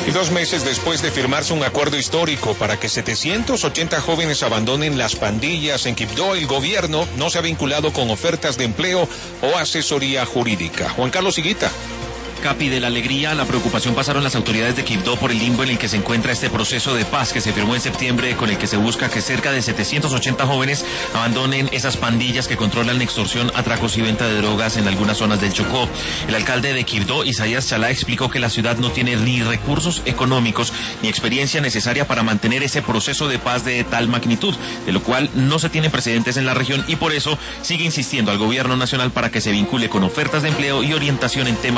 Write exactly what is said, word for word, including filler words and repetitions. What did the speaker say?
Y dos meses después de firmarse un acuerdo histórico para que setecientos ochenta jóvenes abandonen las pandillas en Quibdó, el gobierno no se ha vinculado con ofertas de empleo o asesoría jurídica. Juan Carlos Higuita. Capi, de la alegría a la preocupación pasaron las autoridades de Quibdó por el limbo en el que se encuentra este proceso de paz que se firmó en septiembre, con el que se busca que cerca de setecientos ochenta jóvenes abandonen esas pandillas que controlan extorsión, atracos y venta de drogas en algunas zonas del Chocó. El alcalde de Quibdó, Isaías Chalá, explicó que la ciudad no tiene ni recursos económicos ni experiencia necesaria para mantener ese proceso de paz de tal magnitud, de lo cual no se tienen precedentes en la región, y por eso sigue insistiendo al gobierno nacional para que se vincule con ofertas de empleo y orientación en temas